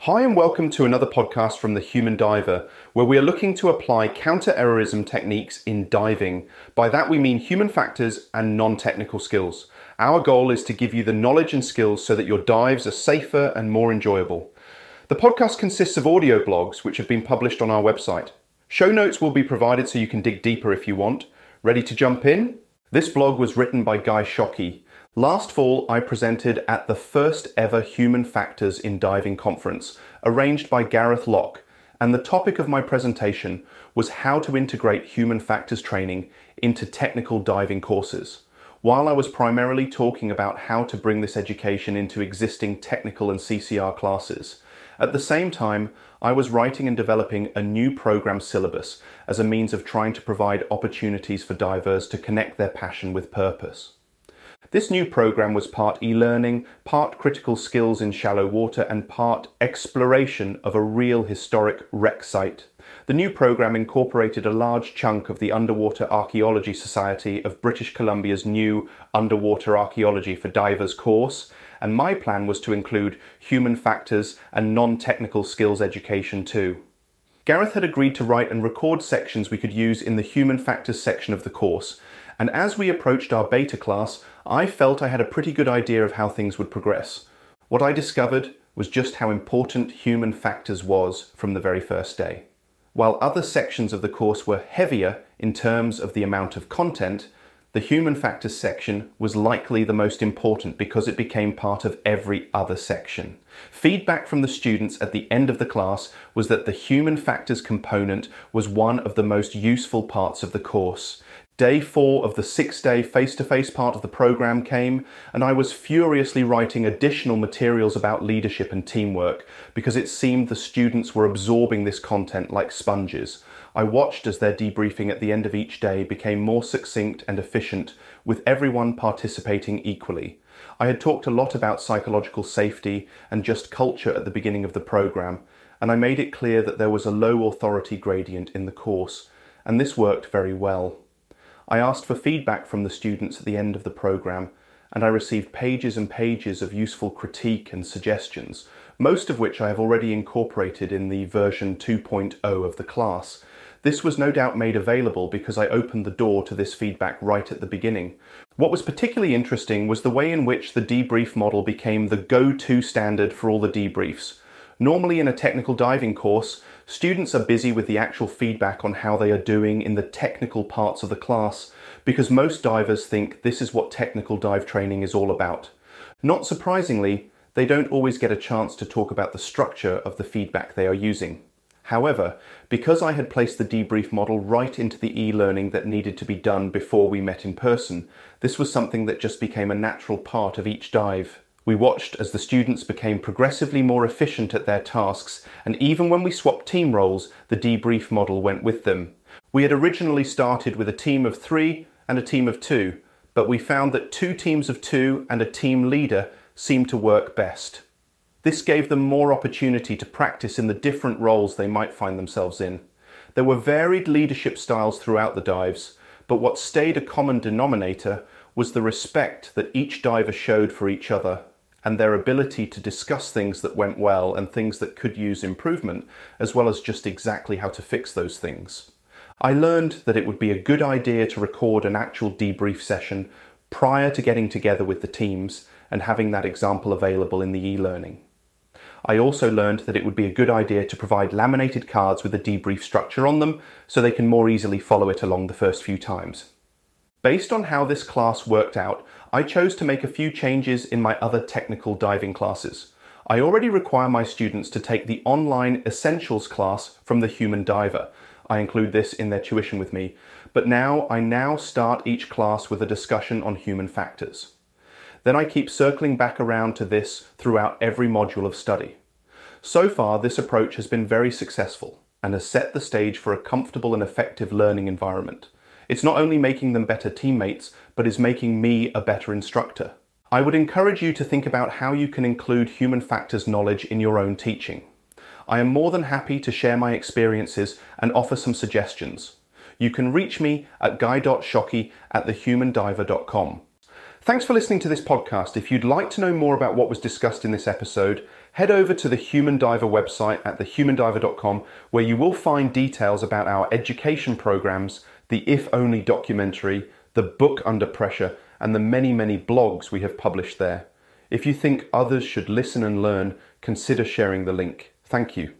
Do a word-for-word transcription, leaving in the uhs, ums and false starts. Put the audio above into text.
Hi and welcome to another podcast from The Human Diver, where we are looking to apply counter-errorism techniques in diving. By that we mean human factors and non-technical skills. Our goal is to give you the knowledge and skills so that your dives are safer and more enjoyable. The podcast consists of audio blogs which have been published on our website. Show notes will be provided so you can dig deeper if you want. Ready to jump in? This blog was written by Guy Shockey. Last fall, I presented at the first ever Human Factors in Diving conference, arranged by Gareth Locke, and the topic of my presentation was how to integrate human factors training into technical diving courses. While I was primarily talking about how to bring this education into existing technical and C C R classes, at the same time, I was writing and developing a new program syllabus as a means of trying to provide opportunities for divers to connect their passion with purpose. This new program was part e-learning, part critical skills in shallow water, and part exploration of a real historic wreck site. The new program incorporated a large chunk of the Underwater Archaeology Society of British Columbia's new Underwater Archaeology for Divers course, and my plan was to include human factors and non-technical skills education too. Gareth had agreed to write and record sections we could use in the human factors section of the course, and as we approached our beta class, I felt I had a pretty good idea of how things would progress. What I discovered was just how important human factors was from the very first day. While other sections of the course were heavier in terms of the amount of content, the human factors section was likely the most important because it became part of every other section. Feedback from the students at the end of the class was that the human factors component was one of the most useful parts of the course. Day four of the six-day face-to-face part of the program came, and I was furiously writing additional materials about leadership and teamwork because it seemed the students were absorbing this content like sponges. I watched as their debriefing at the end of each day became more succinct and efficient, with everyone participating equally. I had talked a lot about psychological safety and just culture at the beginning of the program, and I made it clear that there was a low authority gradient in the course, and this worked very well. I asked for feedback from the students at the end of the program, and I received pages and pages of useful critique and suggestions, most of which I have already incorporated in the version two point oh of the class. This was no doubt made available because I opened the door to this feedback right at the beginning. What was particularly interesting was the way in which the debrief model became the go-to standard for all the debriefs. Normally in a technical diving course, students are busy with the actual feedback on how they are doing in the technical parts of the class because most divers think this is what technical dive training is all about. Not surprisingly, they don't always get a chance to talk about the structure of the feedback they are using. However, because I had placed the debrief model right into the e-learning that needed to be done before we met in person, this was something that just became a natural part of each dive. We watched as the students became progressively more efficient at their tasks, and even when we swapped team roles, the debrief model went with them. We had originally started with a team of three and a team of two, but we found that two teams of two and a team leader seemed to work best. This gave them more opportunity to practice in the different roles they might find themselves in. There were varied leadership styles throughout the dives, but what stayed a common denominator was the respect that each diver showed for each other, and their ability to discuss things that went well and things that could use improvement, as well as just exactly how to fix those things. I learned that it would be a good idea to record an actual debrief session prior to getting together with the teams and having that example available in the e-learning. I also learned that it would be a good idea to provide laminated cards with a debrief structure on them so they can more easily follow it along the first few times. Based on how this class worked out, I chose to make a few changes in my other technical diving classes. I already require my students to take the online Essentials class from The Human Diver. I include this in their tuition with me, but now I now start each class with a discussion on human factors. Then I keep circling back around to this throughout every module of study. So far, this approach has been very successful and has set the stage for a comfortable and effective learning environment. It's not only making them better teammates, but is making me a better instructor. I would encourage you to think about how you can include human factors knowledge in your own teaching. I am more than happy to share my experiences and offer some suggestions. You can reach me at guy dot shockey at the human diver dot com. Thanks for listening to this podcast. If you'd like to know more about what was discussed in this episode, head over to the Human Diver website at the human diver dot com, where you will find details about our education programs, the If Only documentary, the book Under Pressure, and the many, many blogs we have published there. If you think others should listen and learn, consider sharing the link. Thank you.